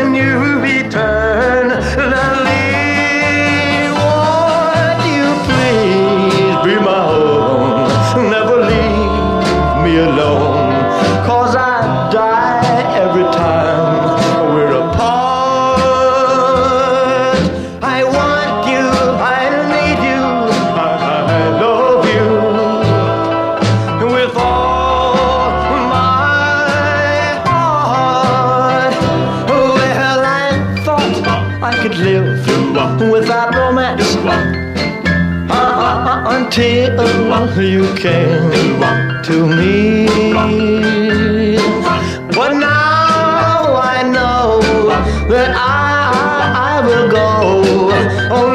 when you return. Lily, won't you please be my own? Never leave me alone, 'cause I die every time we're apart. I want you, I need you, I love you with all my heart. Well, I thought I could live without romance until you came to me. But now I know that I will go. Oh,